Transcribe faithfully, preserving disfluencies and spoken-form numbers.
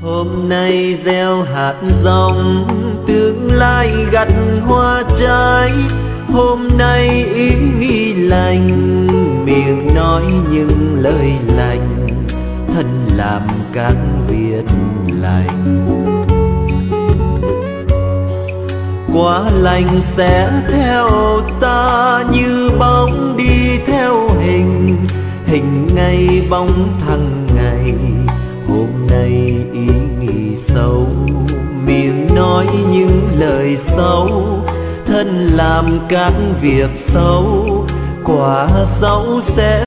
Hôm nay gieo hạt giống, tương lai gặt hoa trái. Hôm nay ý nghĩ lành, miệng nói những lời lành, thân làm các việc lành. Quả lành sẽ theo ta như bóng đi theo hình, hình ngay bóng thằng ngày. Hôm nay ý nghĩ xấu, miệng nói những lời xấu, thân làm các việc xấu. Quả xấu sẽ